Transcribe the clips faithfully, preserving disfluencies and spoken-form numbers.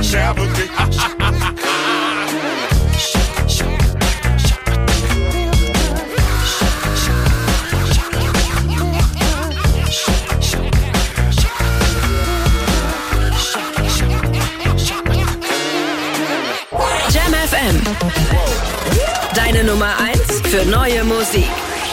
Scherbeldick. Jam F M. Deine Nummer eins für neue Musik.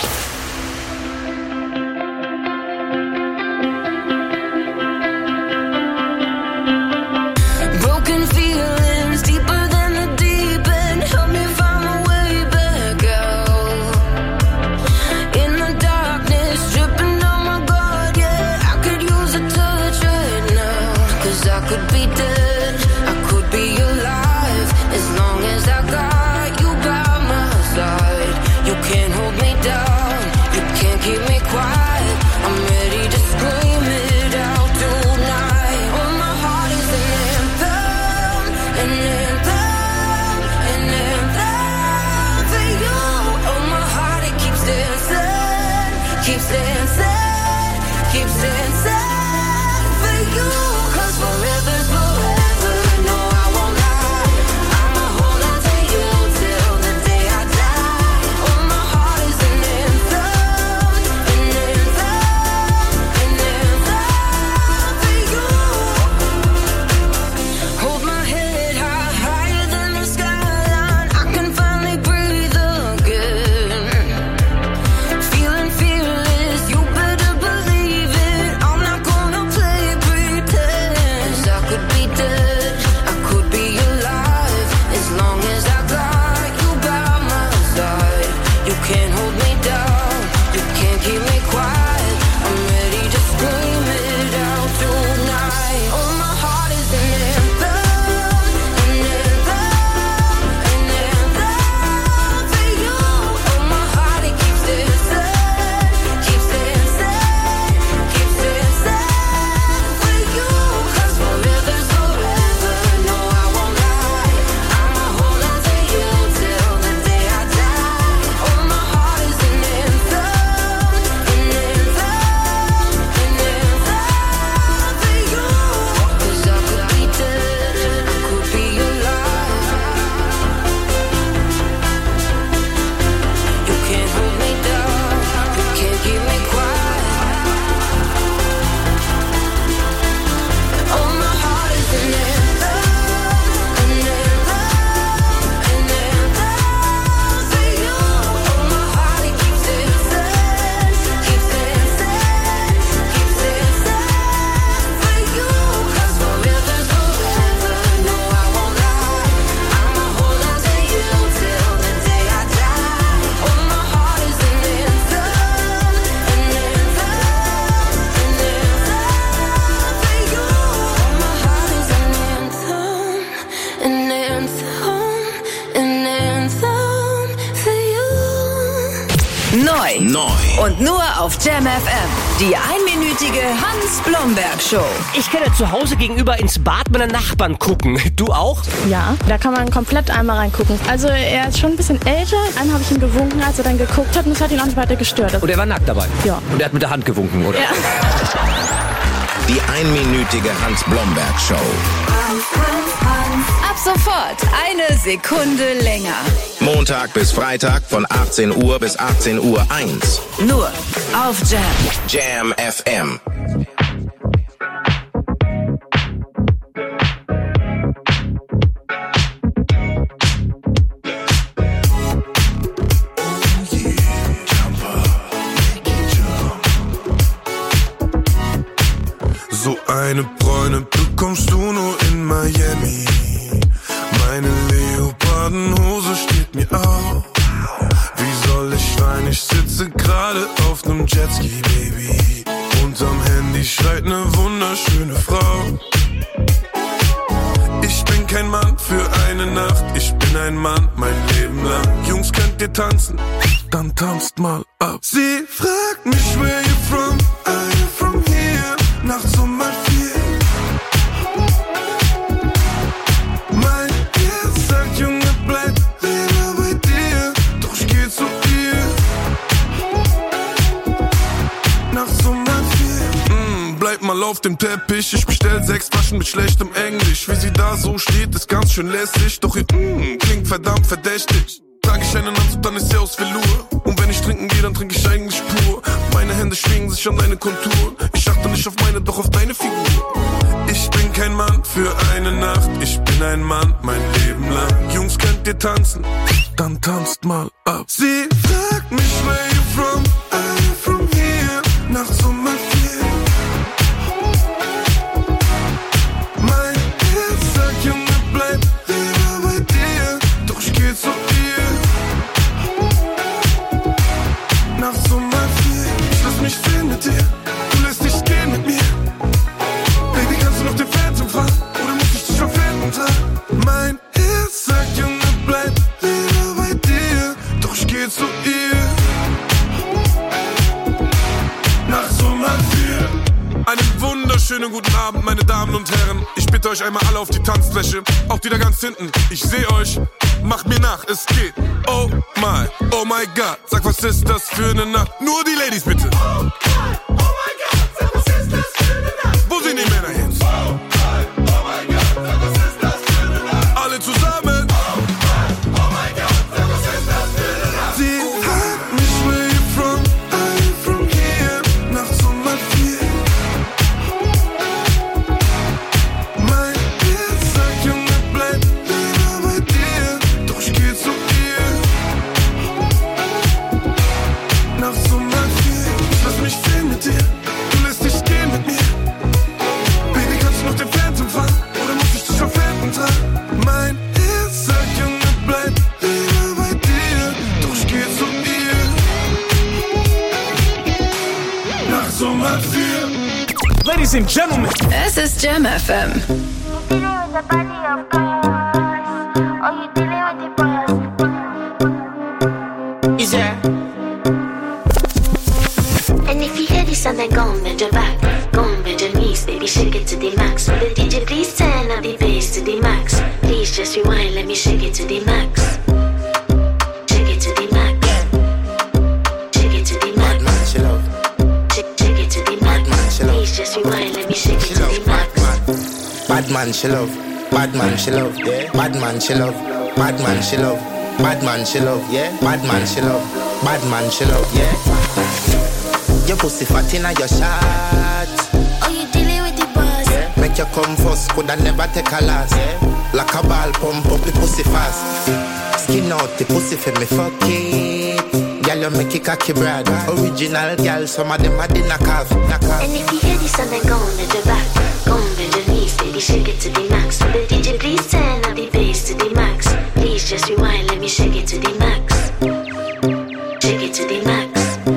Und nur auf Jam F M. Die einminütige Hans-Blomberg-Show. Ich kann ja zu Hause gegenüber ins Bad meiner Nachbarn gucken. Du auch? Ja, da kann man komplett einmal reingucken. Also er ist schon ein bisschen älter. Einmal habe ich ihm gewunken, als er dann geguckt hat, und das hat ihn auch nicht weiter gestört. Und er war nackt dabei? Ja. Und er hat mit der Hand gewunken, oder? Ja. Die einminütige Hans-Blomberg-Show. Ab sofort eine Sekunde länger. Montag bis Freitag von achtzehn Uhr bis achtzehn Uhr eins. Nur auf Jam. Jam F M. So eine Bräune bekommst du nur in Miami. Meine Leopardenhose steht mir auf. Wie soll ich weinen? Ich sitze gerade auf nem Jetski, Baby. Unterm Handy schreit ne wunderschöne Frau. Ich bin kein Mann für eine Nacht. Ich bin ein Mann mein Leben lang. Jungs, könnt ihr tanzen? Dann tanzt mal ab. Sie fragt mich, where you from? Are you from here? Nachts um halb vier. Mein Herz sagt, Junge, bleib lieber bei dir. Doch ich geh zu ihr. Nachts um halb vier. Mm, bleib mal auf den Teppich. Ich bestell sechs Flaschen mit schlechtem Englisch. Wie sie da so steht, ist ganz schön lässig. Doch ihr mm, klingt verdammt verdächtig. Trag ich einen Anzug, dann ist sie aus Velour. Und wenn ich trinken gehe, dann trinke ich eigentlich pur. Meine Hände schwingen sich an deine Konturen. Ich achte nicht auf meine, doch auf deine Figur. Ich bin kein Mann für eine Nacht. Ich bin ein Mann mein Leben lang. Jungs, könnt ihr tanzen? Dann tanzt mal ab. Sie fragt mich, where you from? I'm from here. Nachts um mal vier. Mein Herz sagt, Junge, bleib lieber bei dir. Doch ich geh zu ihr. Nachts um mal vier. Ich lass mich sehen mit dir. Du lässt dich gehen mit mir. Baby, kannst du noch den Phantom fahren? Oder muss ich dich auf Händen tragen? Mein Herz sagt, Junge, bleib lieber bei dir. Doch ich geh zu ihr. Nachts um mal vier. Einen wunderschönen guten Abend, meine Damen und Herren. Ich bitte euch einmal alle auf die Tanzfläche. Auch die da ganz hinten. Ich seh euch. Macht mir nach, es geht. Oh my, oh my God. Sag, was ist das für eine Nacht? Nur die Ladies bitte. Oh my, oh my God. Sag, was ist das für eine Nacht? Wo sind die Männer jetzt? Oh my, oh my God. Sag, was ist das für eine Nacht? Alle zusammen. Oh my, oh my God. Sag, was ist das für eine Nacht? Sie fragt mich, where you from? I'm from here. Nachts um mal vier. Mein Herz sagt, Junge, bleib lieber bei dir. Doch ich geh zu ihr. Nachts um mal vier. Ich lass mich sehen mit dir. Du lässt dich gehen mit mir. Baby, kannst du noch den Phantom fahren? Oder muss ich dich auf Händen tragen? Mein Herz sagt, Junge, bleib lieber bei dir. Doch ich geh zu ihr. Nachts um mal vier. Ladies and Gentlemen. Es ist Jam F M. Yeah. And if you hear this song, then go and bend your back. Go and bend your knees, baby, shake it to the max. Will the D J please turn up the bass to the max? Please just rewind, let me shake it to the max. Shake it to the max. Shake it to the max. Bad man, she love. Shake, shake it to the max. Man, she love. Please just rewind, let me shake She it to love. the max. Bad man, she love. Bad man, she love. Yeah. Bad man, she love. Bad man, she love. Bad man, she love. Yeah. Bad man, she love. Bad man, she love. Yeah. Your pussy fat inna your shot. Oh, you dealing with the boss? Yeah. Make you come first, coulda never take a last. Yeah. Like a ball, pump up the pussy fast. Skin out the pussy for me, fuck it. Girl, you make it cocky brad. Original girl, some of them are the knock off. And if you hear this song, then go and bend your back. Go and bend your knees, baby, shake it to the max. Will the D J please turn up the bass to the max? Please just rewind, let me shake it to the max. Shake it to the max.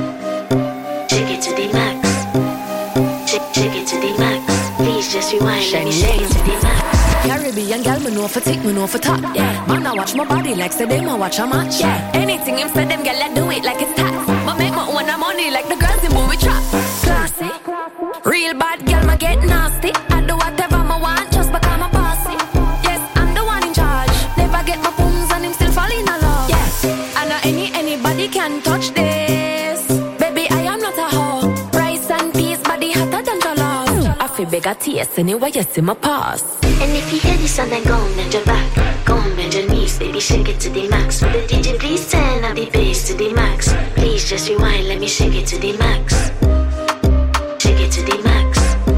Shake it to the max. Shake, shake it to the max. Please just rewind, let me shake it to the max. Caribbean girl, me know for tick, me know for top. Yeah, man, I watch my body like say them I watch a match. Yeah, anything him say them girl, I do it like it's tax. But make my own money like the girls in movie trap. Classy, real bad girl, ma get nasty. I do whatever I want just because I'm a bossy. Yes, I'm the one in charge. Never get my pums and him still fall in love. Yes, I know any anybody can touch this. Baby, I am not a hoe. Rice and peas, body hotter than jollof. I feel bigger taste anyway, you see my pass. And if you hear this song, then go and bend your back. Go and bend your knees, baby, shake it to the max. Will the D J please turn up the bass to the max? Please just rewind, let me shake it to the max. Shake it to the max.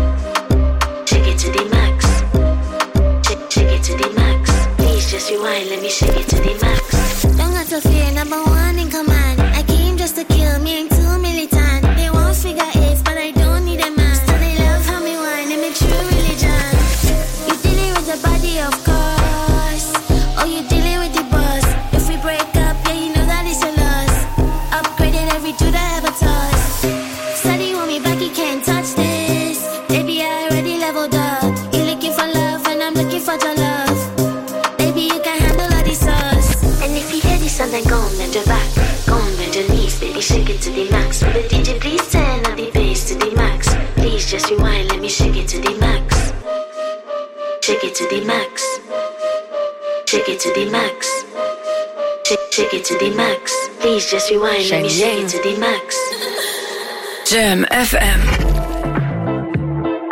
Shake it to the max. Shake, shake it to the max. Please just rewind, let me shake it to the max. Don't got to fear, number one in command. I came just to kill me, ain't too militant. They won't figure eight, but I don't need a man. Still they love how me whine, and me true religion. You dealing with the body, of course. Oh, you dealing with the boss. If we break up, yeah, you know that it's a loss. Upgraded every dude I ever tossed. Steady want me back, you can't touch this. Baby, I already leveled up. You looking for love, and I'm looking for your love. Baby, you can handle all the sauce. And if you hear this song, then go and bend your back. Go and bend your knees, baby, shake it to the max. Will the D J please turn up the bass to the max? Please just rewind, let me shake it to the max. Shake it to the max. Shake it to the max. Shake, shake it to the max. Please just rewind, let me shake it to the max. Jam F M.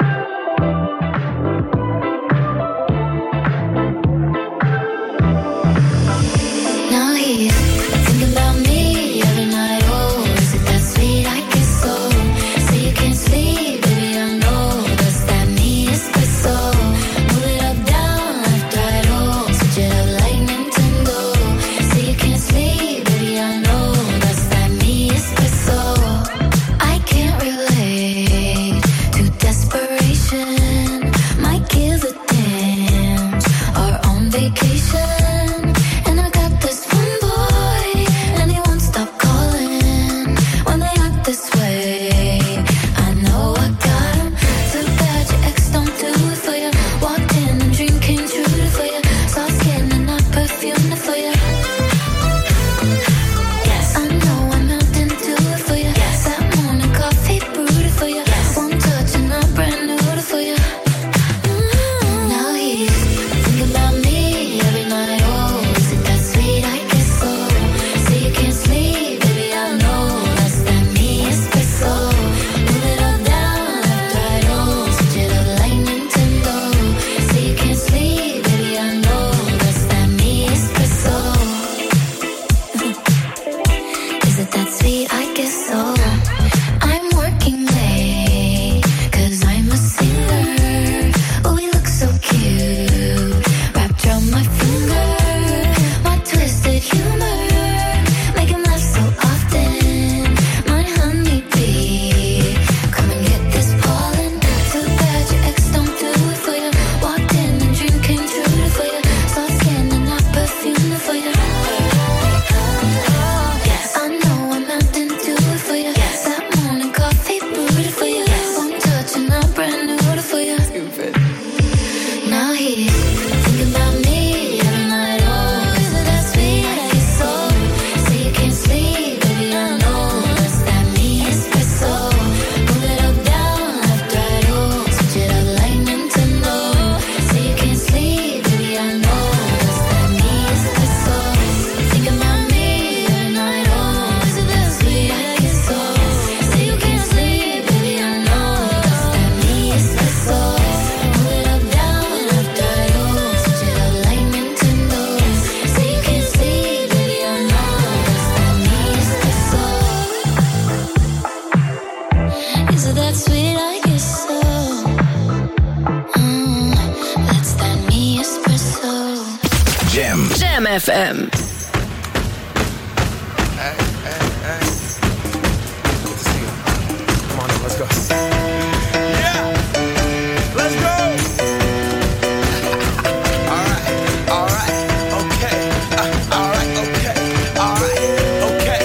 F M. Hey, hey, hey. Good to see you. Come on in, let's go. Yeah! Let's go! Alright, alright, okay. Uh, alright, okay. Alright, okay.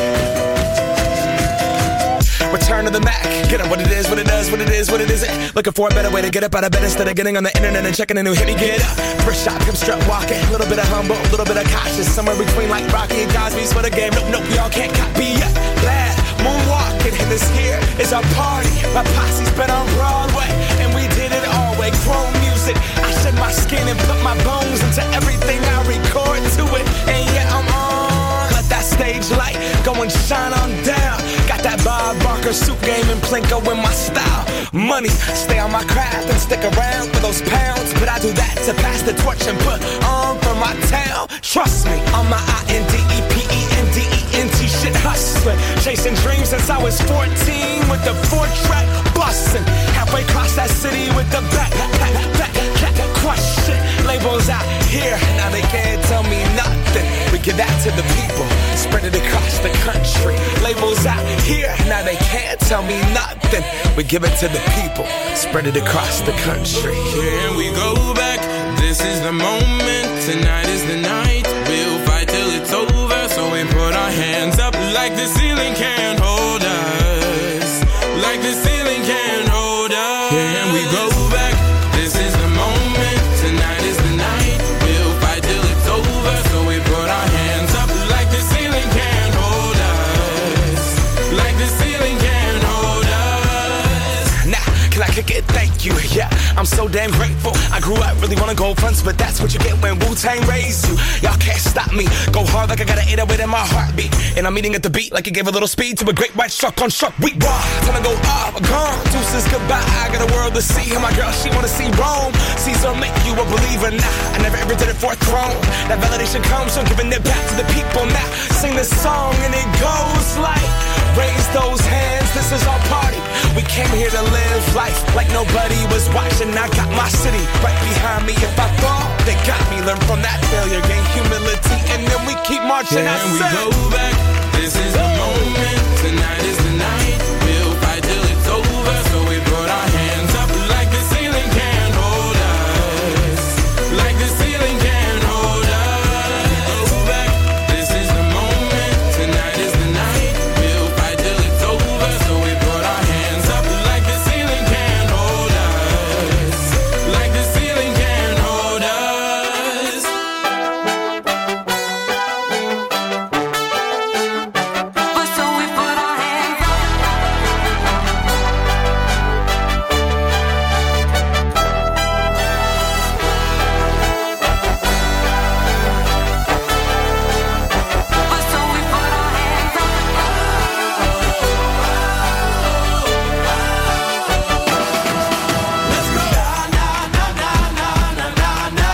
Return to the Mac. Get up what it is, what it does, what it is, what it isn't. Looking for a better way to get up out of bed instead of getting on the internet and checking a new hit. Me get up. First shot, come strut walking. A little bit of humble, a little bit of cautious. Somewhere between like Rocky and Cosby's for the game. Nope, nope, y'all can't copy yet. Glad moonwalking, and this here is our party. My posse's been on Broadway, and we did it all way. Chrome music. I shed my skin and put my bones into everything I record to it. And yeah, I'm on. Let that stage light go and shine on down. Got that Bob Barker suit game and Plinko in my style. Money, stay on my craft and stick around for those pounds. But I do that to pass the torch and put on for my town. Trust me, on my I N D E P E N D E N T shit hustling. Chasing dreams since I was fourteen with the four track bustin'. Halfway across that city with the back, back, back, back, crush shit. Labels out here, now they can't tell me nothing. We give that to the people, spread it across the country. Labels out here, now they can't tell me nothing. We give it to the people, spread it across the country. Here we go back, this is the moment. Tonight is the night, we'll fight till it's over. So we put our hands up like the ceiling can't hold us. Like the ceiling can't hold us. Here we go back, this is the moment. Tonight is the night, we'll fight till it's over. So we put our hands up like the ceiling can't hold us. Like the ceiling can't hold us. Nah, can I kick it? Thank you, yeah. I'm so damn grateful. I grew up really wanna go fronts, but that's what you get when Wu-Tang raised you. Y'all can't stop me. Go hard like I got an eight oh eight in my heartbeat. And I'm eating at the beat like it gave a little speed to a great white shark on shark. We raw. Time to go up, gone. Deuces goodbye. I got a world to see. And my girl, she wanna see Rome. Caesar make you a believer. Nah, I never ever did it for a throne. That validation comes from giving it back to the people. Now sing this song and it goes like, raise those hands. This is our party. We came here to live life like nobody was watching. I got my city right behind me. If I fall, they got me. Learn from that failure, gain humility, and then we keep marching. Can we go back? This is the moment. Tonight is the night. We'll fight till it's over. So we put our hands up like the ceiling can't hold us. Like the ceiling can't hold us. Go back. This is the moment. Tonight is the night. We'll fight till it's over. So we put our hands up like the ceiling can't hold us. Like the ceiling can't hold us. But so we put our hands up. But so we put our hands up. Let's go. Na na na na na na na.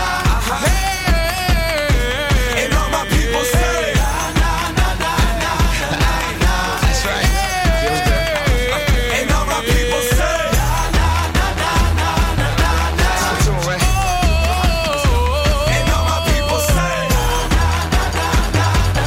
Hey, and all my people say na na na na na na. That's right. Feels good. And all my people say na na na na na na na. That's the tune, right? And all my people say na na na na na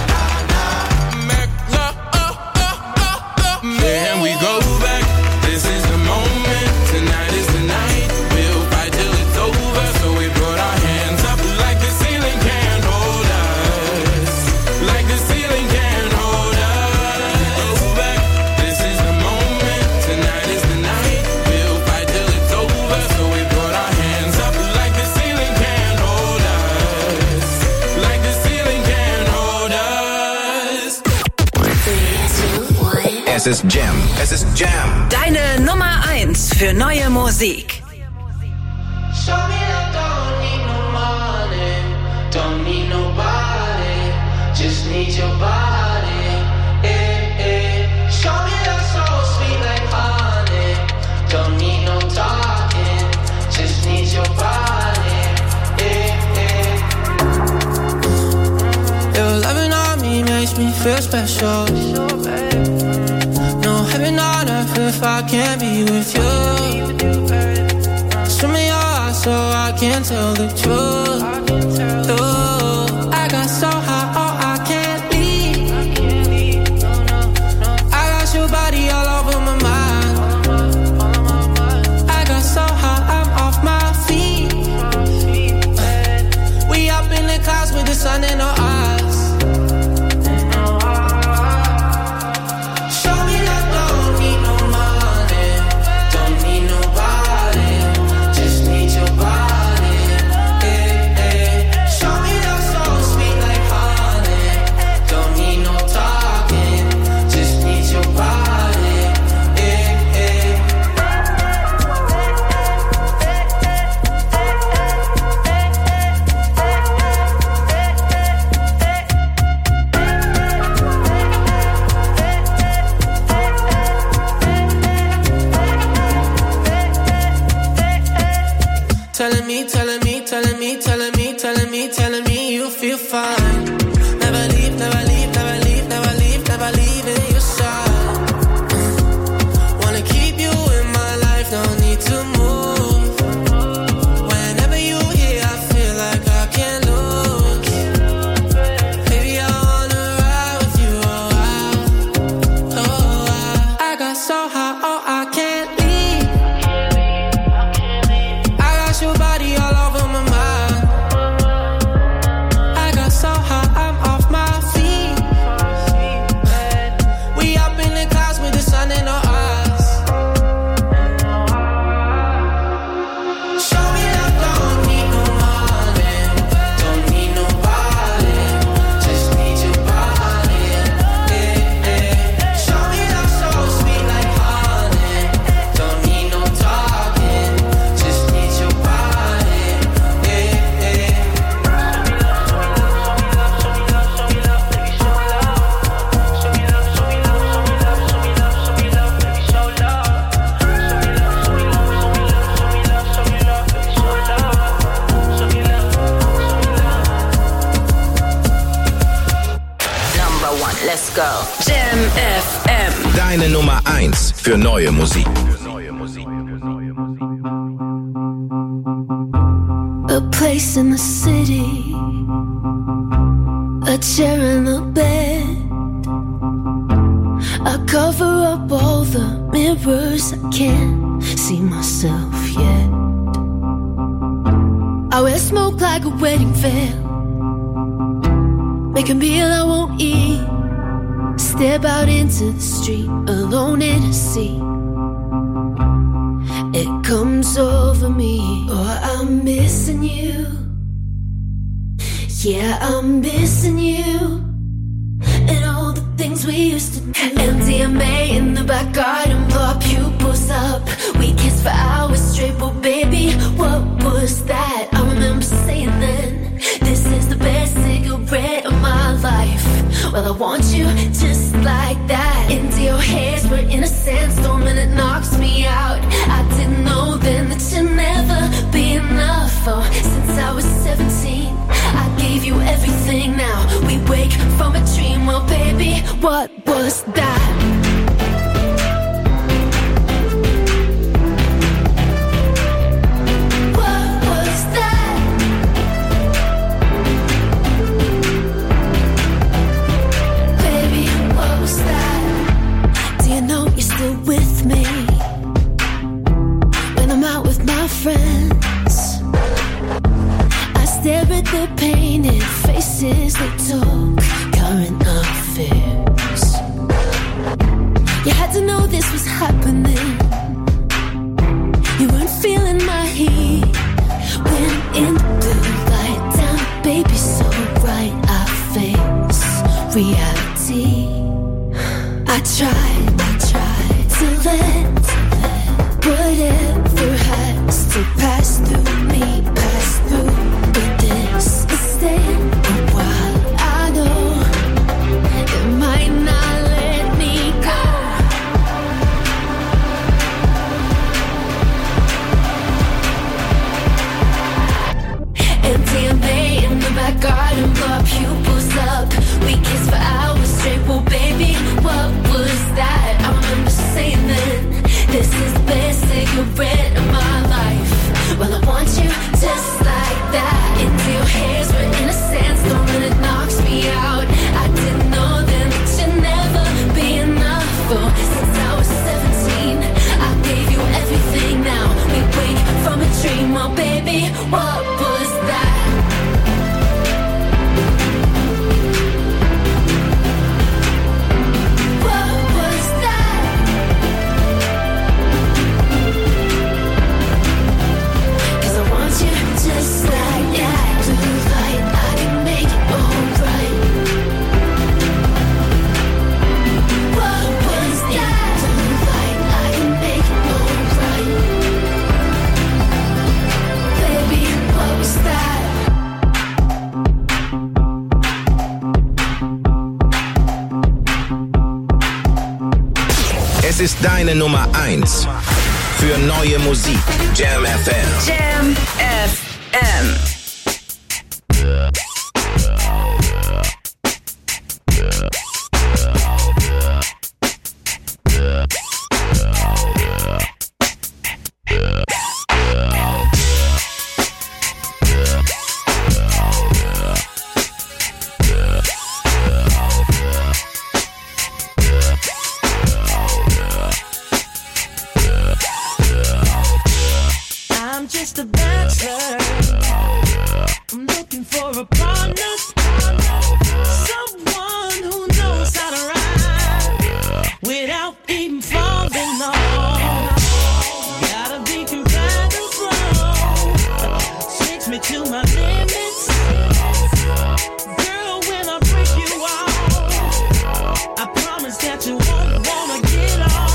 na. Then we go back. This is the moment. Tonight is the night. We'll fight till it's over. So we put our hands up like the ceiling can't hold us. Like the ceiling can't hold us. Go back. This is the moment. Tonight is the night. We'll fight till it's over. So we put our hands up like the ceiling can't hold us. Like the ceiling can't hold us. Es ist Jam. Es ist Jam. Deine Nummer eins für neue Musik. Show me that don't need no money, don't need nobody, just need your body. Eh, eh. Show me that soul sweet like honey, don't need no talking, just need your body. Eh, eh. Your loving on me makes me feel special. No heaven on earth if I can't be with you. Show me your eyes so I can tell the truth. Ooh, I got so telling me, telling me, telling me, telling me, telling me, telling me you feel fine. Never leave, never leave, never leave, never leave, never leave in your side. Wanna keep you in my life, no need to move. Whenever you here, I feel like I can't lose. Baby, I wanna ride with you, oh, I, oh, I. I got so high, oh, I can't leave. I got your body all over my mind. I got so high, I'm off my feet. We up in the clouds with the sun in our eyes. Show me love, don't need no money, don't need nobody, just need your body. Eh, eh. Show me love so sweet like honey, don't need no talking, just need your body. Eh, eh. Number one, let's go. Jam F M. Deine Nummer eins für neue Musik. A place in the city, a chair and a bed. I cover up all the mirrors, I can't see myself yet. I wear smoke like a wedding veil, make a meal I won't eat, step out into the street alone in a sea. It comes over me, oh, I'm missing you. Yeah, I'm missing you. And all the things we used to do. M D M A in the back garden, blow our pupils up. We kissed for hours straight, but baby, what was that? I remember saying then, this is the best cigarette of my life. Well, I want you just like that. Into your hairs, we're in a sandstorm and it knocks me out. I didn't know then that you'd never be enough. Oh, since I was seventeen, I gave you everything. Now we wake from a dream. Well, baby, what was that? With me when I'm out with my friends, I stare at their painted faces. They talk current affairs. You had to know this was happening. You weren't feeling my heat when in the blue light down, baby, so right I face reality. I tried, I tried to let whatever has to pass through me, pass through. But this is staying a while. I know it might not let me go. M D M A in the back garden, blow our pupils up. We kiss for hours straight. Well, baby, what was that? I remember saying then, this is the best cigarette of my life. Well, I want you just like that. Into your hairs, we're in a sandstorm and it knocks me out. I didn't know then that you'd never be enough. Oh, since I was seventeen, I gave you everything. Now we wake from a dream. Oh, baby, what was that? Just like that, blue light, I can make it alright. What was that? Blue light, I can make it alright. Baby, what was that? Es ist deine Nummer eins für neue Musik. Jam F M. Jam F M. M. I'm just a bachelor. I'm looking for a partner, someone who knows how to ride without even falling off. Gotta be compatible, takes me to my limits. Girl, when I break you off, I promise that you won't wanna get off.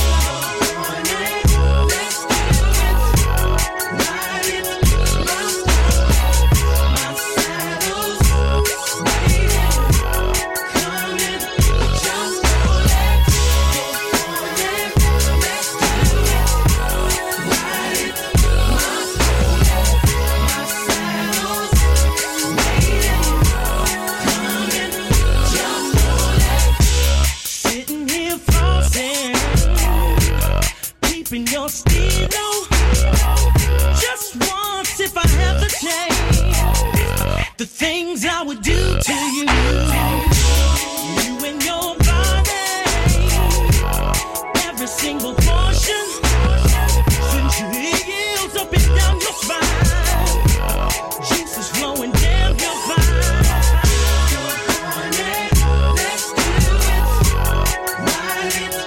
In your stilo, just once if I have the chance, the things I would do to you, you and your body, every single portion, since your heels up and down your spine, juices flowing down your spine. Let's do it, ride it.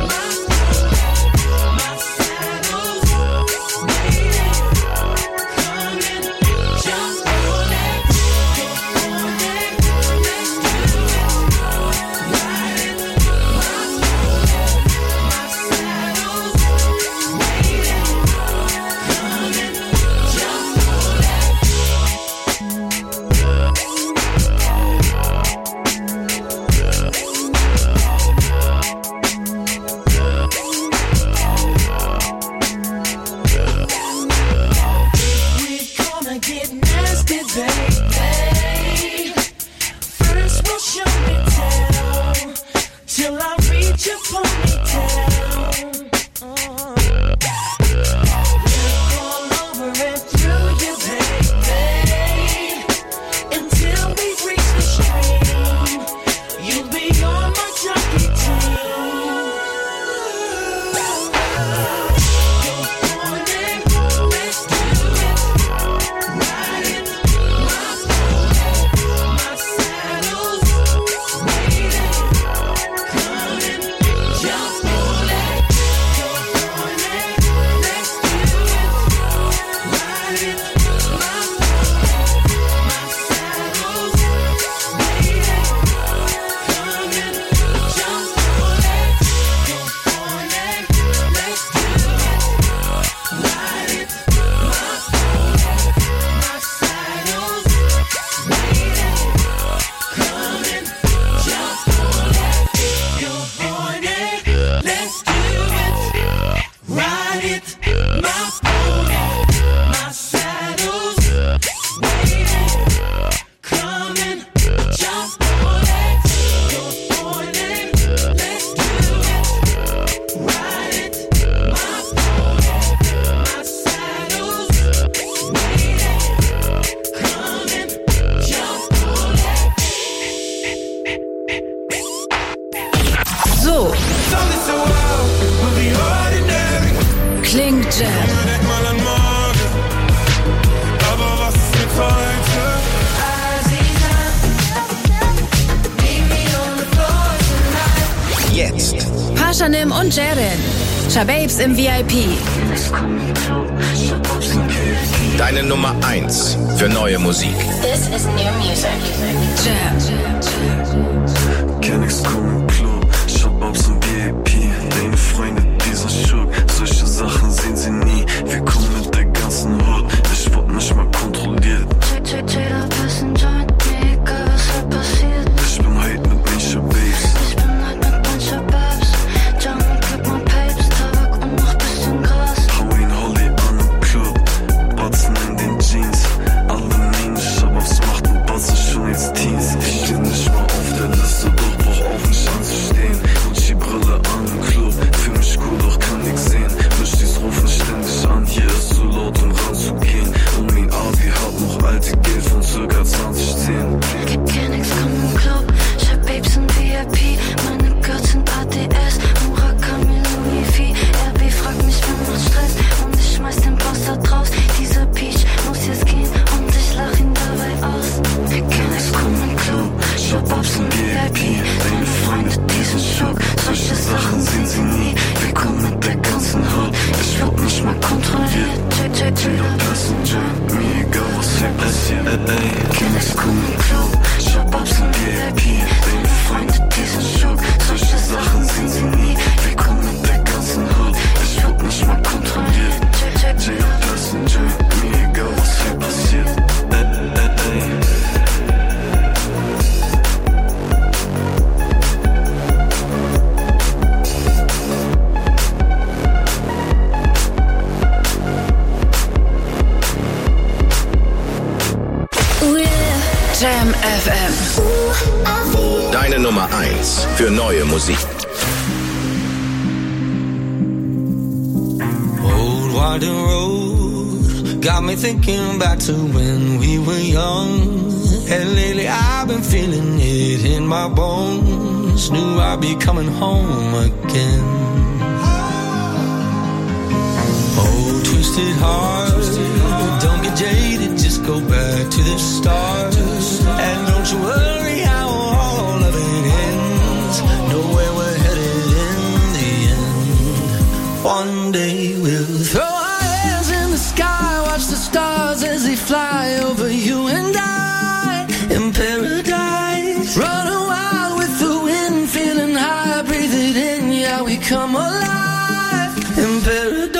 Pashanim und Jaren. Shababes im V I P. Deine Nummer eins für neue Musik. This is new music. Jam. Kenn nix kommen im Club, Shababes im V I P. Deine Freunde, dieser Schub, solche Sachen sehen sie nie. Wir kommen mit der ganzen Hut, ich wurde nicht mal kontrolliert. Jeder bisschen joint, mir egal was halt passiert. Ich bin heute mit den Shababes. Ich bin heute mit den Shababes. Jam und kipp mein Papes, Tabak und noch bisschen Gras. Hau ihn Holly an im Club, Batzen in den Jeans. zu gehen. Und mein Abi hat noch alte Geld von circa zwanzig zehn. Kenn nix, komm im Club, ich hab Babes in V I P. Meine Girls sind A D S, Murakami, Louis V. R B fragt mich, wer macht Stress und ich schmeiß den Boss da draus. Dieser Peach muss jetzt gehen und ich lach ihn dabei aus. Wir kennen nix, komm im Club, ich hab Babes in V I P. Deine Freunde, die sind schock, solche Sachen sehen sie nie. Wir kommen mit der ganzen Haut, ich werd nicht mal kontrolliert. Jeder Passenger, mir egal was hier passiert. Ey, kenn nix, komm im Club, ich hab Babes in V I P. Deine Freunde, die sind schock, solche Sachen sehen sie nie. Wir kommen mit der ganzen Haut, ich werd nicht mal kontrolliert. Jeder Passenger, mir egal was hier passiert. Ey, ey, ey. Jam F M. Deine Nummer eins für neue Musik. Old winding road got me thinking back to when we were young. And lately I've been feeling it in my bones. Knew I'd be coming home again. Oh, twisted heart, don't get jaded, just go back to the start. And don't you worry how all of it ends. Know where we're headed in the end. One day we'll throw our hands in the sky, watch the stars as they fly over you and I. In paradise, running wild with the wind, feeling high, breathe it in, yeah, we come alive. In paradise.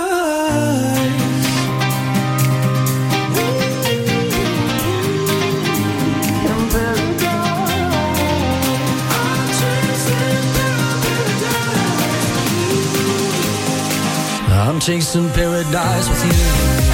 I'm chasing paradise with you.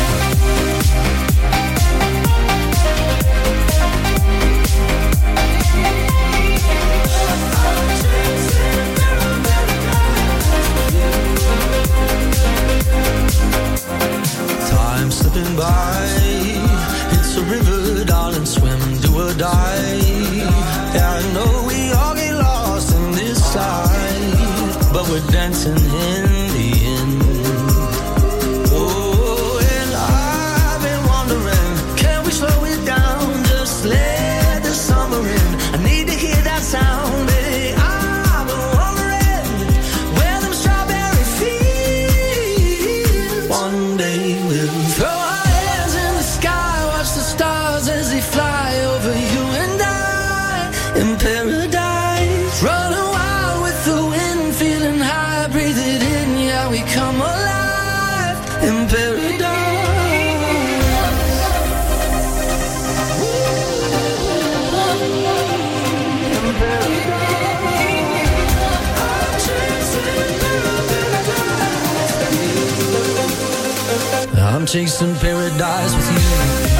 Time slipping by, it's a river, darling, swim, do or die. Yeah, I know we all get lost in this life, but we're dancing in the end. Let the summer in. I need to hear that sound. Hey, I've been wondering where them strawberry fields. One day we'll throw our hands in the sky, watch the stars as they fly over you and I. In paradise, running wild with the wind, feeling high, breathe it in, yeah, we come alive. In paradise. I'm chasing paradise with you.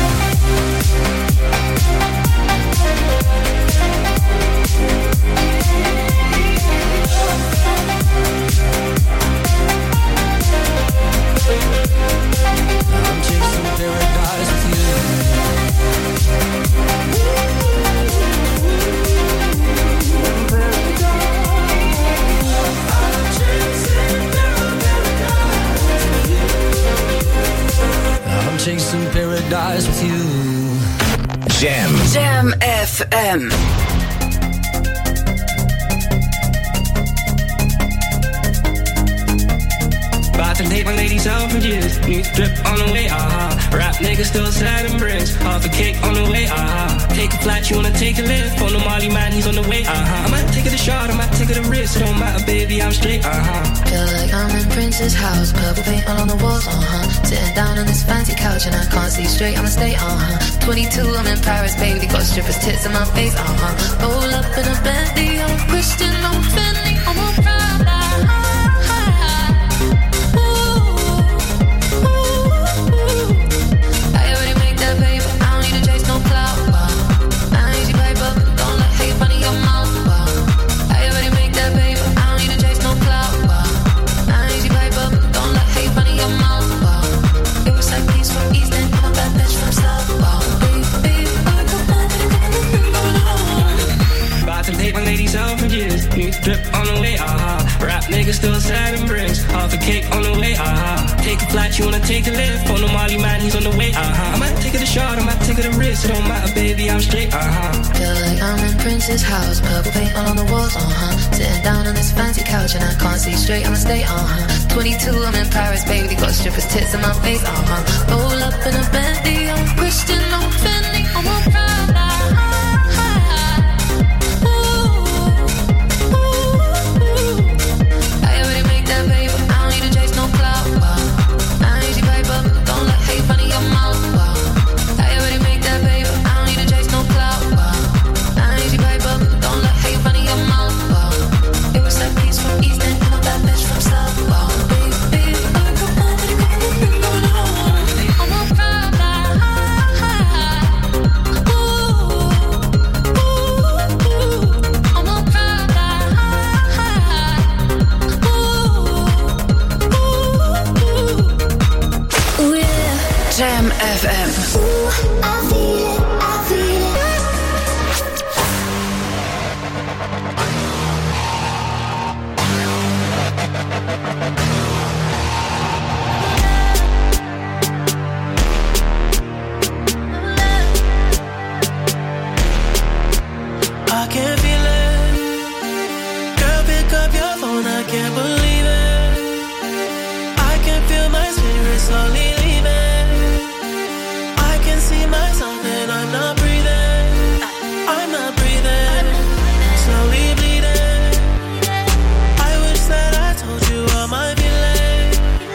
I'm chasing paradise with you. I'm chasing paradise with you. Jam. Jam F M. About to date my ladies out for years. New drip on the way, uh-huh. Rap niggas still sad and bricks. Half a cake on the way, uh-huh. Take a flight, you wanna take a lift. On the Molly man, he's on the way, uh-huh. I might take it a shot, I might take it a risk. It don't matter, baby, I'm straight, uh-huh. Feel like I'm in Prince's house. Purple paint all on the walls, uh-huh. Sitting down on this fancy couch and I can't see straight, I'ma stay, uh-huh. twenty-two, I'm in Paris, baby. Got strippers' tits in my face, uh-huh. Roll up in a Bentley, I'm a Christian, I'm a Fendi, I'm a Prada. Peace from drip on the way, uh-huh. Rap niggas still sad and bricks. Half a cake on the way, uh-huh. Take a flight, you wanna take a lift. On the Molly man, he's on the way, uh-huh. I might take it a shot, I might take it a risk. It don't matter, baby, I'm straight, uh-huh. Feel like I'm in Prince's house, purple paint all on the walls, uh-huh. Sitting down on this fancy couch and I can't see straight, I'ma stay, uh-huh. twenty-two, I'm in Paris, baby, got strippers' tits in my face, uh-huh. Roll up in a Bentley, I'm Christian, I'm Fendi, I'm a Prada. Jam F M. Ooh, I feel it, I feel it. I can feel it. Girl, pick up your phone, I can't believe it. I can feel my spirit slowly leaving. I can see myself and I'm not breathing. I'm not breathing. Slowly bleeding. I wish that I told you all my feelings.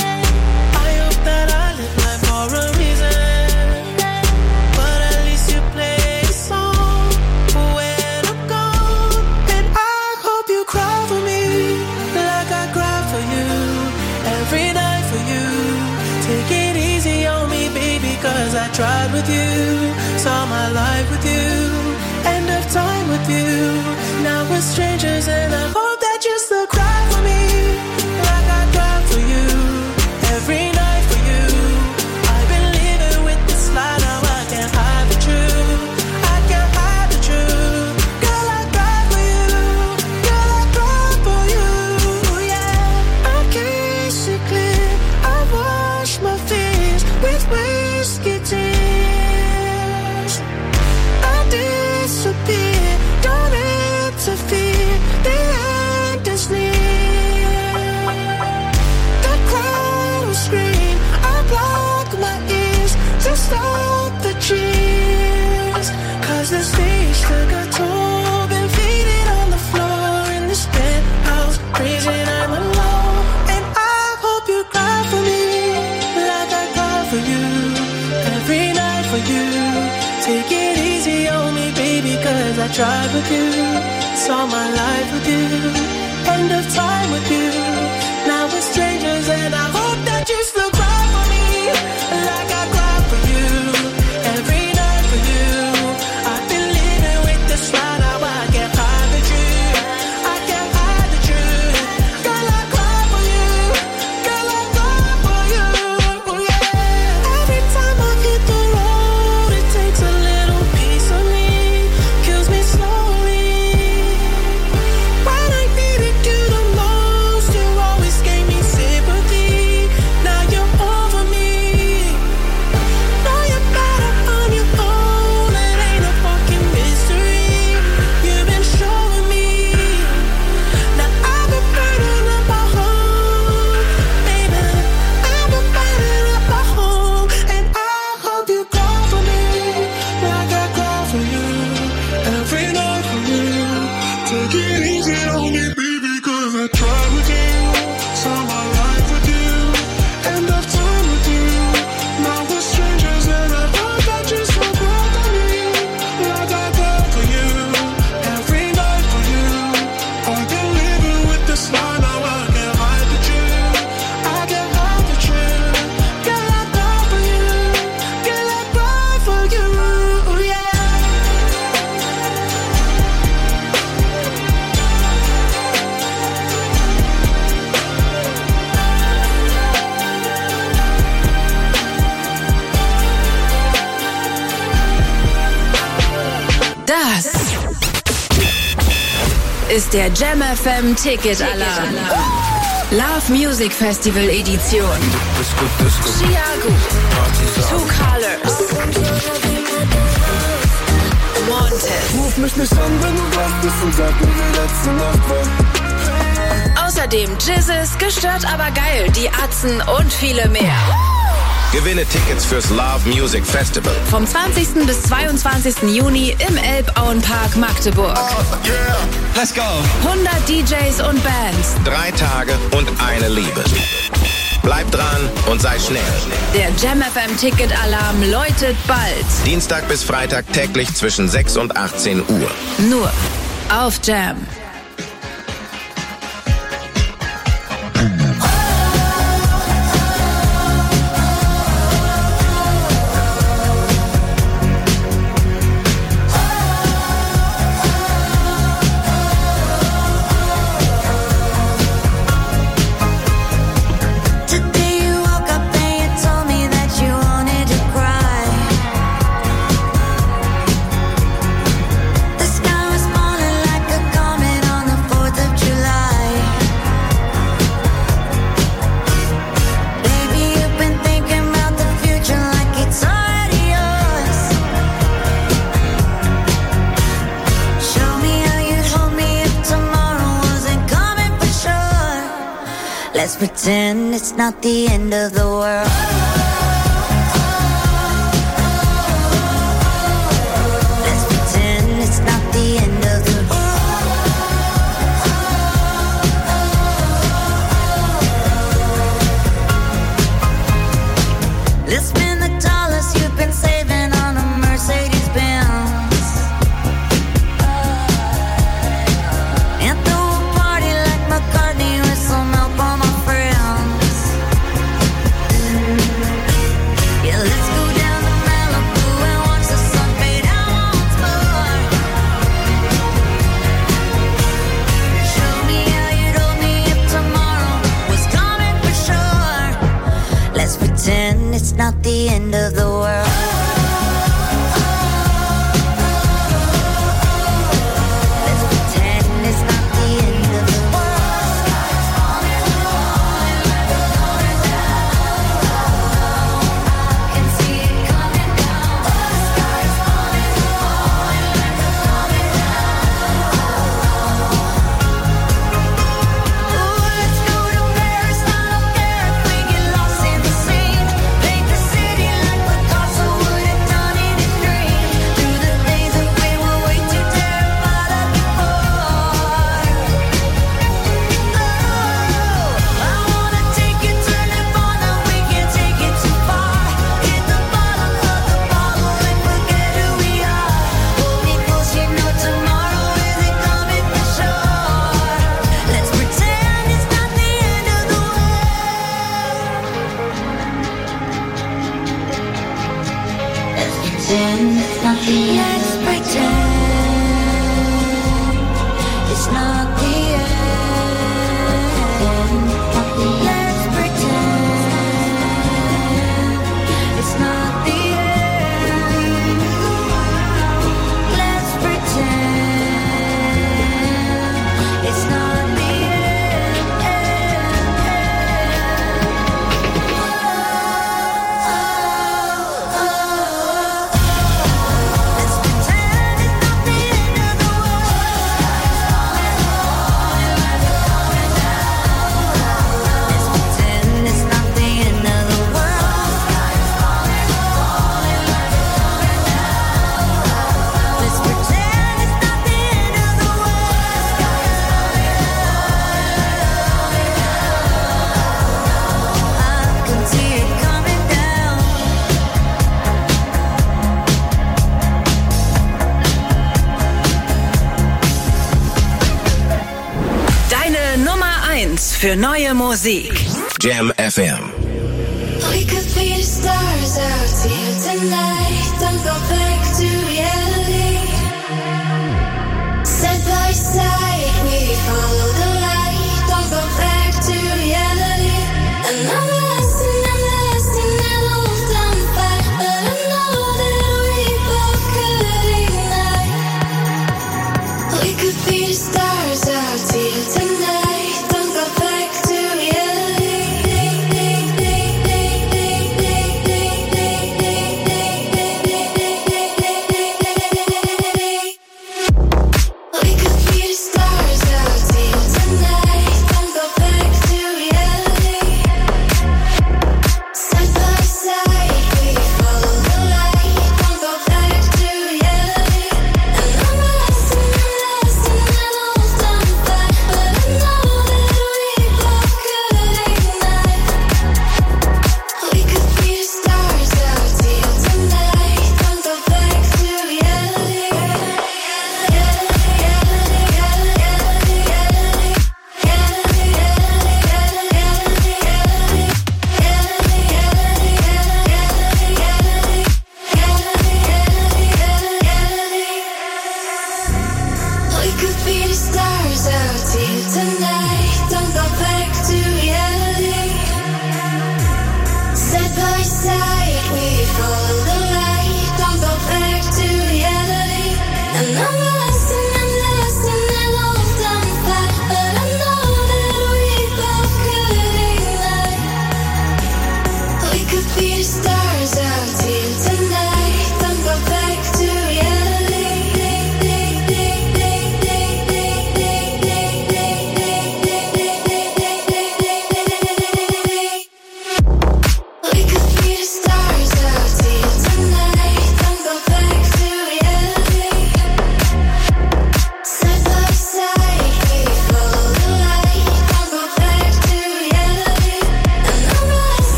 I hope that I live life for a reason. But at least you play a song when I'm gone. And I hope you cry for me like I cry for you. Every night for you. Take it easy on me, baby, cause I tried with you. Saw my life with you. End of time with you. Now we're strangers and I hope that you still cry for me like I cry for you. Every night for you. I've been living with this lie, now I can't hide the truth. I can't hide the truth. Girl, I cry for you. Girl, I cry for you. Yeah, I can't see clear. I wash my fears with whiskey tears. I disappear, don't interfere. The end is near. The crowd will scream. I block my ears to stop the cheers. Cause the stage took a toll. Been faded on the floor in this penthouse. Crazy, I'm alone. And I hope you cry for me like I cry for you. Every night for you. Take it easy on me, baby, cause I tried with you. Saw my life with you. End of time with you. Now we're strangers and I hope that you still cry for me like I cry for you. Every night for you. I've been living with this lie, now I can't hide the truth. I can't hide the truth. Girl, I cry for you. Girl, I cry for you. Yeah. Every time I hit the road, it takes a little piece of me. Kills me slowly. When I needed you the most, you always gave me sympathy. ist der Jam F M Ticket Alarm. Love Music Festival Edition. Chiago, Two Colors, Montez. Ruf mich nicht an, wenn du wach bist und sag mir, wie letzte Nacht war. Außerdem Jizzes, Gestört aber geil, die Atzen und viele mehr. Gewinne Tickets fürs Love Music Festival. Vom zwanzigsten bis zweiundzwanzigsten Juni im Elbauenpark Magdeburg. Oh, yeah. Let's go. hundert D Js und Bands. Drei Tage und eine Liebe. Bleib dran und sei schnell. Der Jam F M Ticket Alarm läutet bald. Dienstag bis Freitag täglich zwischen sechs und achtzehn Uhr. Nur auf Jam. Let's pretend it's not the end of the world. Let's pretend it's not the end of the world. Let's spend the dollars you've been saving on a Mercedes Benz. And throw a party like McCartney with some help on my friends. Yeah, let's go down to Malibu and watch the sun fade out once more. Show me how you'd hold me if tomorrow was coming for sure. Let's pretend it's not the end of the world. Let's pretend it's not the end of the world. Can see it coming down. The sky's falling, falling like a coming down. Ooh, let's go to Paris. I don't care if we get lost in the scene. Paint the city like Picasso would have done in his dream. Do the things that we were way too terrified of before. Oh, I wanna take you to Nirvana. We can't take it too far. Hit the bottom of the bottle and forget who we are. Hold me close, you know tomorrow isn't coming for sure. Let's pretend it's not the end of the world. Let's pretend it's not the end. Let's pretend it's not the end. Let's pretend it's not the end. Let's pretend it's not the Deine Nummer eins für neue Musik. Jam F M. We could be the stars out here tonight. Don't go back to reality. Side by side, we follow the light. Don't go back to reality. Another lesson, another lesson, and hold on fight. But I know that we both could ignite. We could be the stars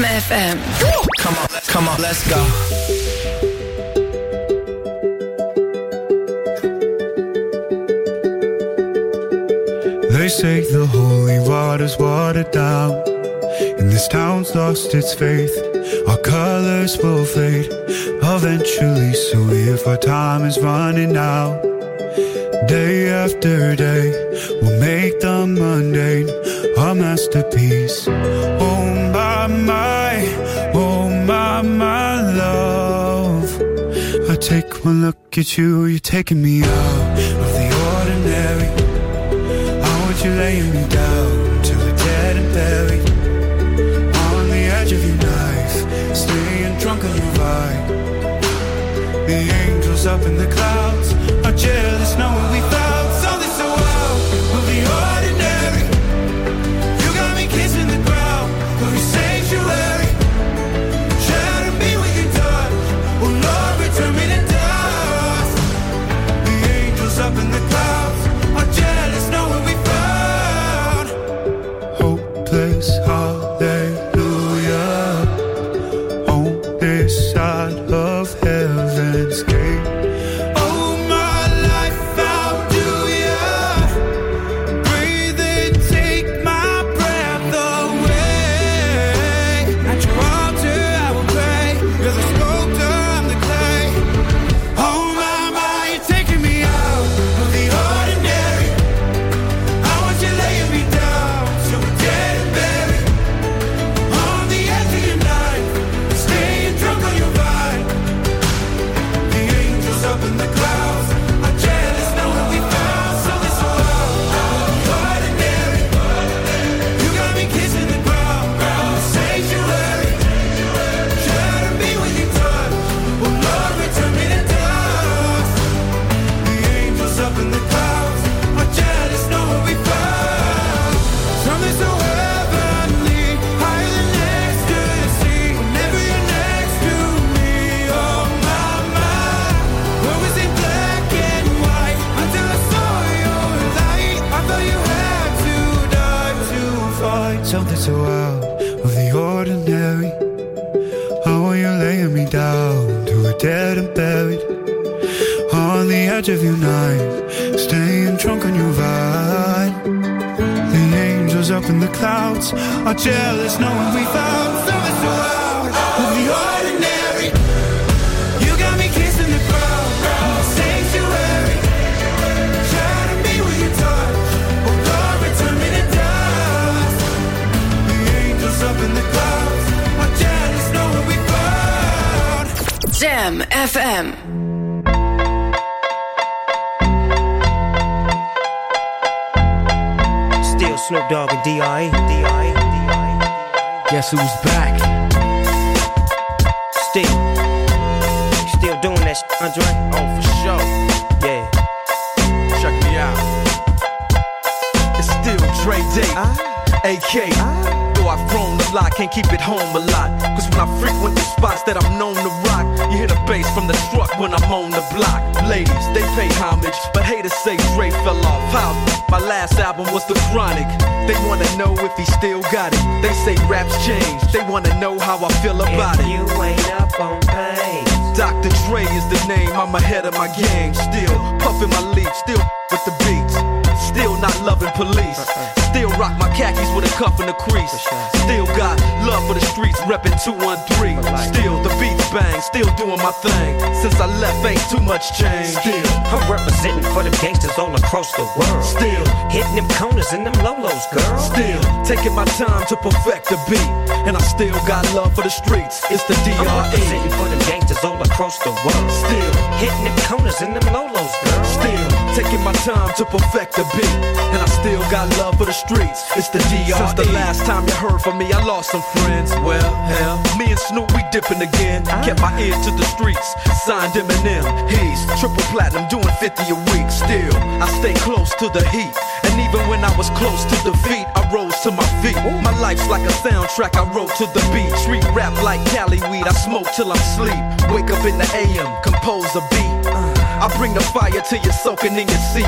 Jam F M. Come on, come on, let's go. They say the holy water's watered down, and this town's lost its faith. Our colors will fade eventually, so if our time is running out, day after day, we'll make the mundane our masterpiece. Oh my, my, oh my, my love, I take one look at you, you're taking me out of the ordinary. You're laying me down till we're dead and buried on the edge of your knife, staying drunk on your vibe. The angels up in the clouds are jealous knowing we found something so out of the ordinary. You got me kissing the ground of your sanctuary. Shatter me with your touch, oh Lord, return me to dust. The angels up in the clouds are jealous knowing we hallelujah on this side of heaven's gate. Oh my life, how do you breathe and take my breath away? At your altar I will pray, you're the sculptor, I'm the clay. Oh my, my, you're taking me out of the ordinary. I want you laying me down so we're dead and buried on the edge of your knife, staying drunk on your vine. The angels up in the clouds are jealous knowing we found something so out of the ordinary. You got me kissing the ground on the sanctuary. Shatter me with your touch, oh Lord, return me to dust. The angels up in the clouds are jealous knowing we found something so heavenly, higher than ecstasy. Whenever you're next to me, oh my, my. Where was it black and white until I saw your light? I thought you had to die to fight something so out of the ordinary. How are you laying me down to a dead and buried on the edge of your knife, staying drunk on your vine. The angels up in the clouds are jealous knowing we found something so out of the ordinary. You got me kissing the ground on the sanctuary. Shatter me with your touch, oh Lord, return me to dust. The angels up in the clouds are jealous knowing we found Jam F M. Still Snoop Dogg and D R E. D R E. D R E. Guess who's back? Still. Still doing that shit, Andre? Oh, for sure. Yeah. Check me out. It's still Dre Day, uh, A K. Uh, Though I've grown a lot, can't keep it home a lot. Cause when I frequent the spots that I'm known to rock, you hear the bass from the truck when I'm on the block. Ladies, they pay homage, but haters say Dre fell off. How? My last album was The Chronic. They wanna know if he still got it. They say raps change, they wanna know how I feel about if it. You ain't up on pain. Doctor Dre is the name, I'm ahead of my game. Still puffin' my leaf, still with the beats. Still not loving police. Still rock my khakis with a cuff and a crease. Still got love for the streets, reppin' two one three. Still the beats bang, still doing my thing. Since I left, ain't too much change. Still I'm representing for them gangsters all across the world. Still hitting them corners and them lolos, girl. Still taking my time to perfect the beat. And I still got love for the streets. It's the D R E. I'm representing for them gangsters all across the world. Still hitting them corners and them lolos, girl. Still taking my time to perfect the beat. And I still got love for the streets. It's the D R E. Since the last time you heard from me, I lost some friends. Well, hell, me and Snoop, we dipping again. Kept my ear to the streets. Signed Eminem. He's triple platinum, doing fifty a week. Still, I stay close to the heat. And even when I was close to defeat, I rose to my feet. My life's like a soundtrack I wrote to the beat. Street rap like Cali weed, I smoke till I'm sleep. Wake up in the A M, compose a beat. I bring the fire till you're soaking in your seat.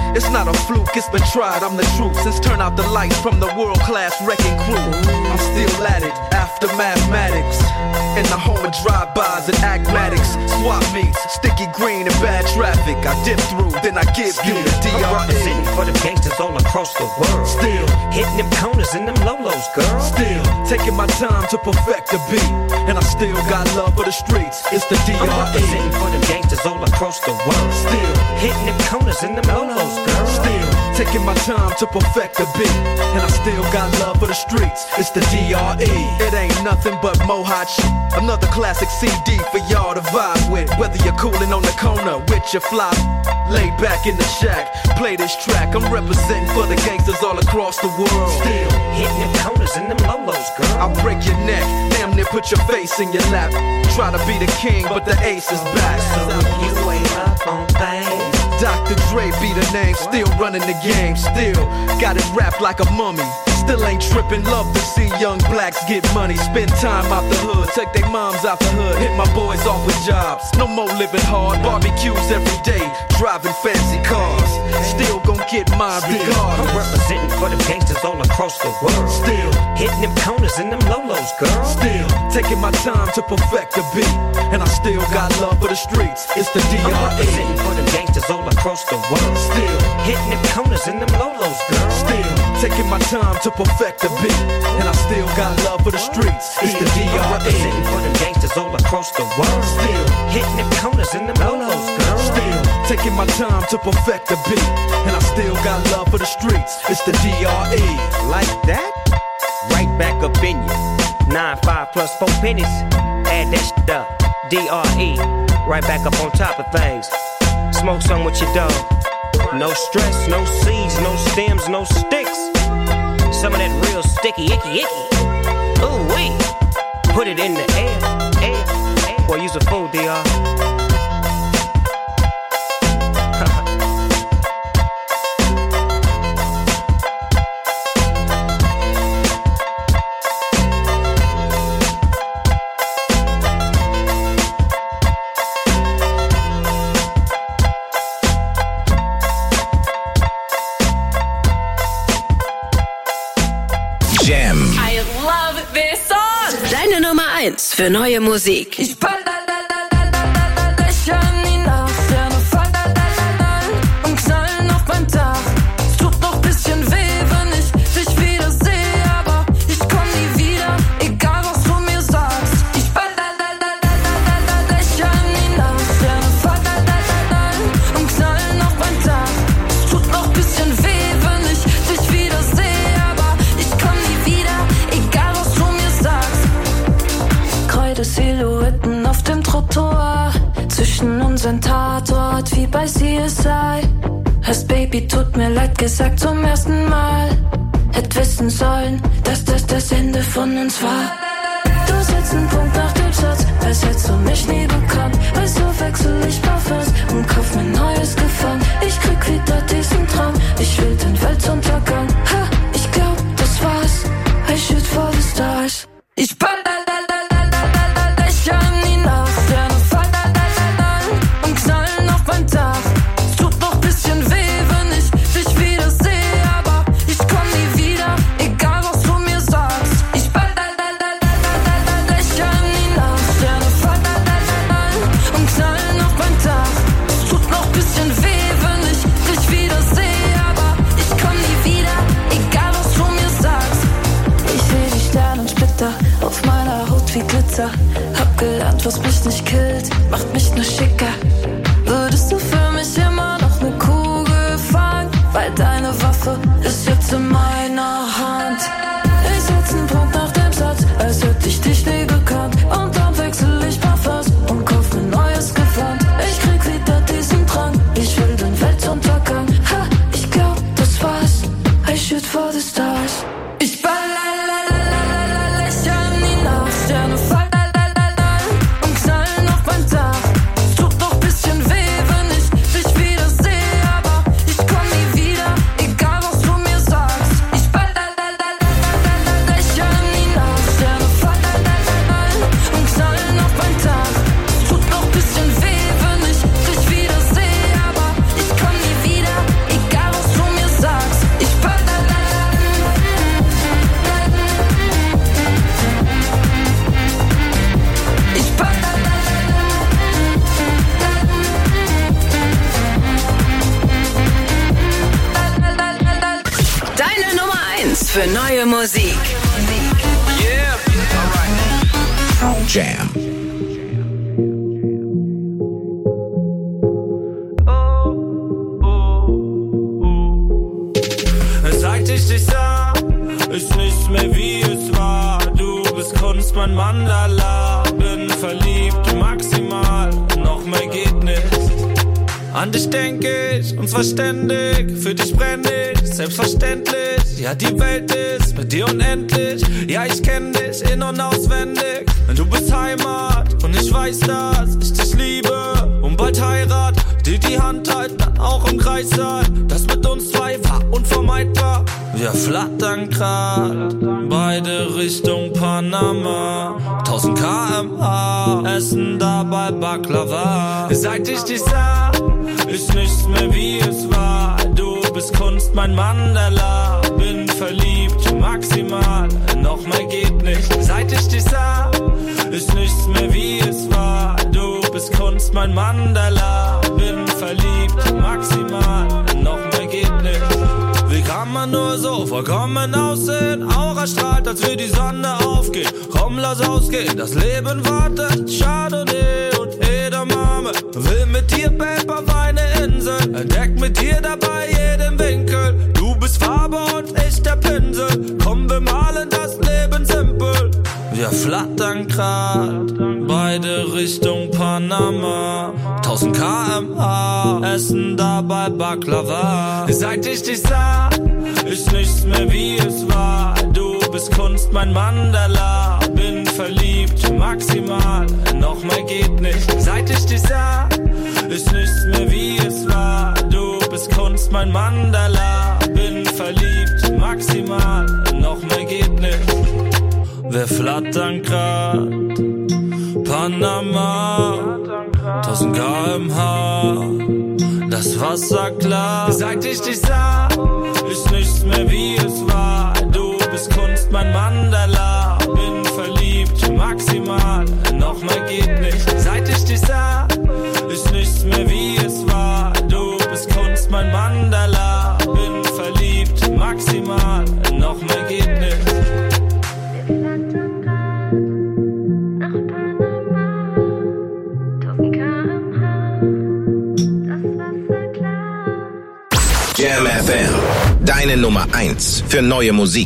It's not a fluke, it's been tried, I'm the truth. Since turn out the lights from the world-class wrecking crew, I'm still at it, after mathematics. In the home of drive-bys and acmatics, swap meets, sticky green and bad traffic. I dip through, then I give you the D R E. I'm representing for the gangsters all across the world. Still hitting them corners and them lolos, girl. Still taking my time to perfect the beat, and I still got love for the streets. It's the D R E. I'm representing for the gangsters all across the world. Still hitting them corners and them lolos, girl. Still taking my time to perfect the beat, and I still got love for the streets. It's the D R E. It ain't nothing but mohawk shit. Another classic C D for y'all to vibe with. Whether you're coolin' on the corner with your fly, laid back in the shack, play this track. I'm representing for the gangsters all across the world. Still hitting them corners and them lolos, girl. I'll break your neck, damn near put your face in your lap. Try to be the king, but the ace is back. So you ain't up on things. Doctor Dre be the name, still running the game, still got it wrapped like a mummy. Still ain't trippin', love to see young blacks get money. Spend time out the hood, take their moms out the hood. Hit my boys off with jobs, no more living hard. Barbecues every day, driving fancy cars. Still gon' get mine regardless. I'm representing for the gangsters all across the world. Still hitting them corners and them lolos, girl. Still taking my time to perfect the beat, and I still got love for the streets. It's the D R E. I'm representing for the gangsters all across the world. Still hitting them corners and them lolos, girl. Still taking my time to perfect the beat, and I still got love for the streets. It's the D R E. I'm representing for the gangsters all across the world. Still hitting them corners and them lolos, girl. Still taking my time to perfect the beat, and I still got love for the streets. It's the D R E. Like that? Right back up in you. Nine, five plus four pennies. Add that shit up. D R E. Right back up on top of things. Smoke some with your dog. No stress, no seeds, no stems, no sticks. Some of that real sticky, icky, icky. Ooh, wee. Put it in the air, air, air. Boy, use a fool, D R. Deine Nummer eins für neue Musik. Ich ball Löcher in die Nacht, Sterne fallen und knallen auf mein Dach. Es tut noch bisschen weh, wenn ich dich wieder sehe, aber ich komm nie wieder, egal was du mir sagst. Ich ball Löcher in die Nacht, Sterne fallen und knallen auf mein Dach. Es tut noch bisschen weh, wenn ich dich wieder sehe, aber ich komm nie wieder, egal was du mir sagst. Silhouetten auf dem Trottoir, zwischen unseren Tatort wie bei C S I. Hast Baby, tut mir leid gesagt zum ersten Mal. Hätt wissen sollen, dass das das Ende von uns war. Du setzt einen Punkt nach dem Satz, als hättest du mich nie bekannt. Also wechsel ich Parfums und kauf mir neues Gefallen. Ich krieg wieder diesen Traum, ich will den Weltuntergang. Ha, ich glaub, das war's. I shoot for the stars. Ich ball auf meiner Haut wie Glitzer. Hab gelernt, was mich nicht killt, macht mich nur schicker. Würdest du für mich immer noch ne Kugel fangen? Weil deine Waffe ist jetzt in meiner Hand. Ich setz einen Punkt nach dem Satz, als hätte ich dich nie gekannt. Und dann wechsel ich Parfums und kauf mir neues Gewand. Ich krieg wieder diesen Drang, ich will den Weltuntergang. Ha, ich glaub, das war's. I shoot for the stars. Ich ball Sterne fallen und knallen auf mein Dach. Es tut noch bisschen Musik. Yeah. Alright. Jam. Seit ich dich sah, ist nichts mehr wie es war. Du bist Kunst, mein Mandala. Bin verliebt, maximal, noch mehr geht nicht. An dich denk ich, uns verständig, für dich brenn ich, selbstverständlich. Ja, die Welt ist mit dir unendlich. Ja, ich kenn dich in- und auswendig. Du bist Heimat und ich weiß, dass ich dich liebe. Und bald Heirat, die die Hand halten, dann auch im Kreis sein. Das mit uns zwei war unvermeidbar. Wir flattern grad, beide Richtung Panama. tausend Kilometer pro Stunde, essen dabei Baklava. Seit ich dich sah, ist nichts mehr wie es war. Du bist Kunst, mein Mandala. Bin verliebt, maximal, noch mehr geht nicht. Seit ich dich sah, ist nichts mehr wie es war. Du bist Kunst, mein Mandala. Bin verliebt, maximal, noch mehr geht nicht. Wie kann man nur so vollkommen aussehen? Aura strahlt, als wir die Sonne aufgeht. Komm, lass ausgehen, das Leben wartet. Chardonnay und Edamame. Will mit dir, Babe, auf eine Insel. Entdeck mit dir dabei jeden Winkel. Du bist Farbe und ich der Pinsel. Komm, wir malen das Leben simpel. Wir flattern grad, beide Richtung Panama. tausend Kilometer pro Stunde, essen dabei Baklava. Seit ich dich sah, ist nichts mehr wie es war. Du bist Kunst, mein Mandala. Bin verliebt, maximal, noch mehr geht nicht. Seit ich dich sah, ist nichts mehr wie es war. Du bist Kunst, mein Mandala. Bin verliebt, maximal, noch mehr geht nicht. Wir flattern grad, Panama, tausend Kilometer pro Stunde, das Wasser klar. Seit ich dich sah, ist nichts mehr wie es war. Du bist Kunst, mein Mandala. Bin verliebt, maximal, noch mehr geht nicht. Seit ich dich sah, ist nichts mehr wie es war. Du bist Kunst, mein Mandala. Bin verliebt, maximal, noch mehr geht nicht. Jam F M, deine Nummer eins für neue Musik.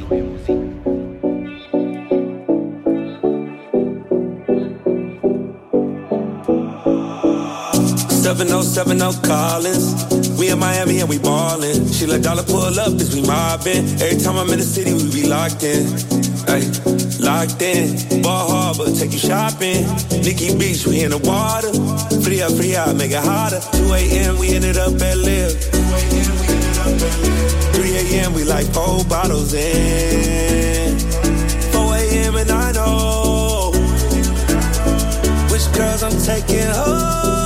seven oh seven oh Collins. We in Miami and we ballin'. She let dollar pull up as we mobbin'. Every time I'm in the city, we be locked in. Ay, locked in. Ball Harbor, take you shopping. Nikki Beach, we in the water. Free up, free out, make it hotter. two a.m. we ended up at Live. three a.m. we like four bottles in. four a.m. and I know which girls I'm taking home.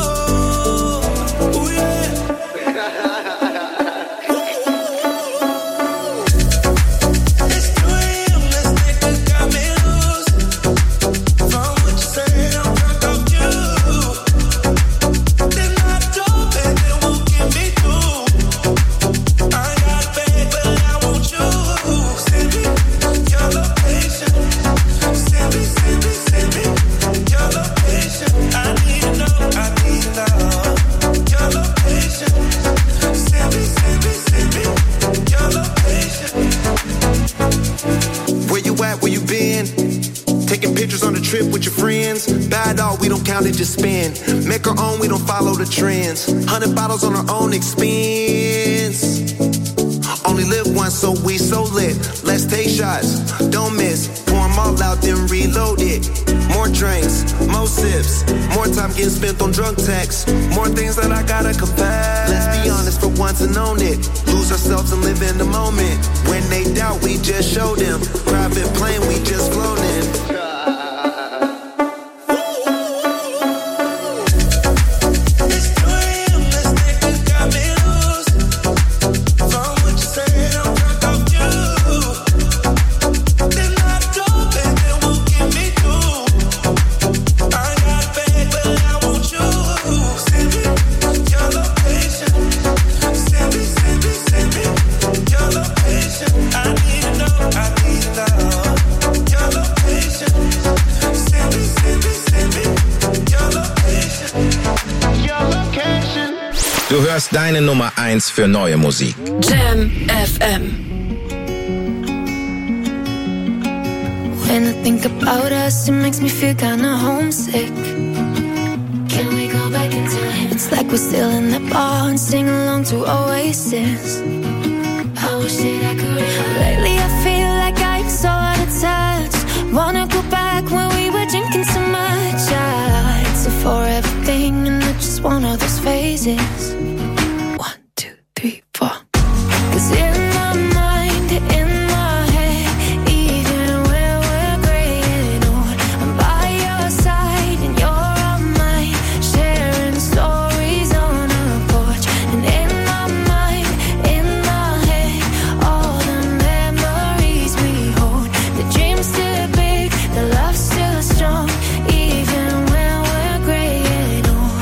Just spend, make our own, we don't follow the trends. Hundred bottles on our own expense. Only live once, so we so lit. Let's take shots, don't miss. Pour them all out, then reload it. More drinks, more sips. More time getting spent on drunk texts. More things that I gotta confess. Let's be honest for once and own it. Lose ourselves and live in the moment. When they doubt, we just show them. Private plane, we just flown in. I Du hörst deine Nummer eins für neue Musik. Jam F M. When I think about us, it makes me feel kinda homesick. Can we go back in time? It's like we're still in the bar and sing along to Oasis. I wish that I could remember. Lately I feel like I'm so out of touch. Wanna go back when we were drinking so much. I it's a forever thing and I just want all those phases. One, two, three, four. 'Cause in my mind, in my head, even when we're graying old, I'm by your side and you're on mine, sharing stories on a porch. And in my mind, in my head, all the memories we hold. The dream's still big, the love's still strong, even when we're graying old.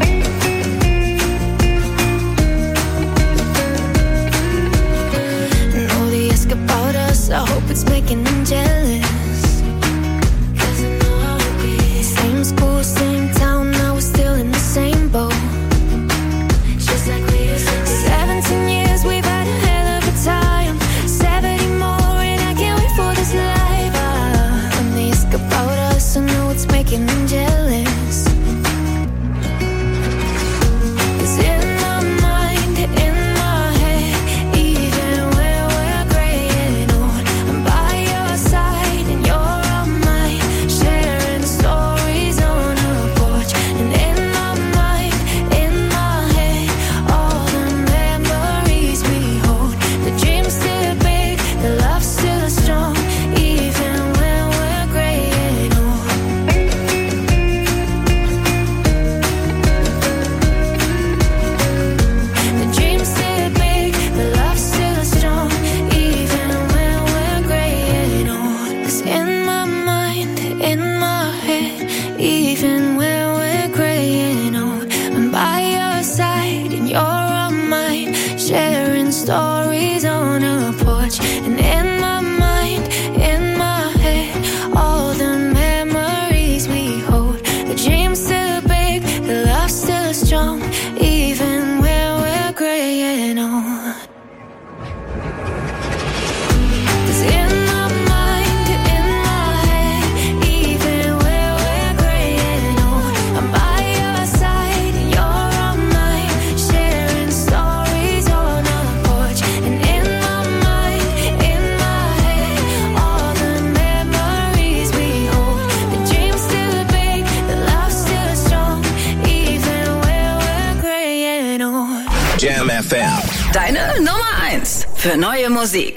And all they ask about us, I hope it's making them jealous. 'Cause I know how it be. Same school, same town, now we're still in the same boat. Just like we used to be. Seventeen years, we've had a hell of a time. Seventy more, and I can't wait for this life. Ah, and they ask about us, I know it's making them jealous. 'Cause in my mind, in my head, even when we're graying old, I'm by your side and you're on mine, sharing stories on a porch. And in my mind, in my head, all the memories we hold. The dream's still big, the love's still strong, even when we're graying old. The dream's still big, the love's still strong, even when we're graying old. 'Cause in my mind, in my head, even when we're graying old, I'm by your side and you're on mine, sharing stories on a porch. And in my mind, in my head, all the memories we hold. The dream's still big, the love's still strong, even when we're graying old. 'Cause in my mind, in my head, even when we're graying old, I'm by your side and you're on mine, sharing stories on a porch. And in my mind, in my head, all the memories we hold. The dream's still big, the love's still strong, even when we're graying old. Jam F M. Deine Nummer eins für neue Musik.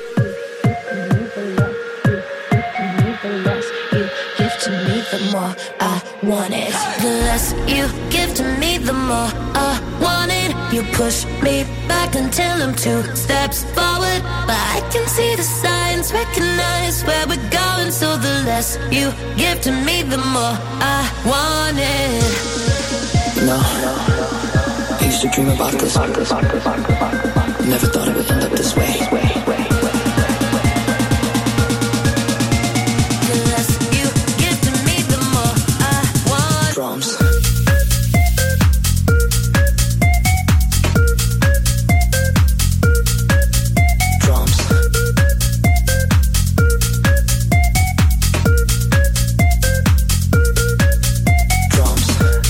Give to me, the more I want it. The less you give to me, the more I want it. You push me back until I'm two steps forward, but I can see the signs, recognize where we're going. So the less you give to me, the more I want it. No, I used to dream about this. Never thought it would end up this way. The less you give to me, the more I want. Drums. Drums. Drums.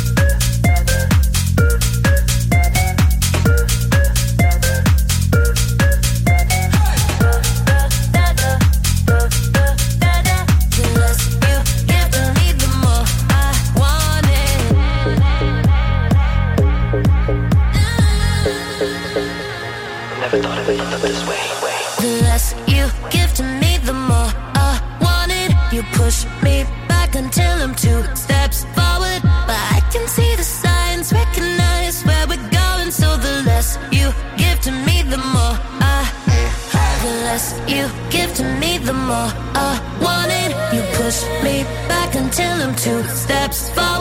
Never thought it would end up this way. The less you give to me, the more I want it. You push me back until I'm two steps forward, but I can see the signs, recognize where we're going. So the less you give to me, the more I. The less you give to me, the more I want it. You push me back until I'm two steps forward.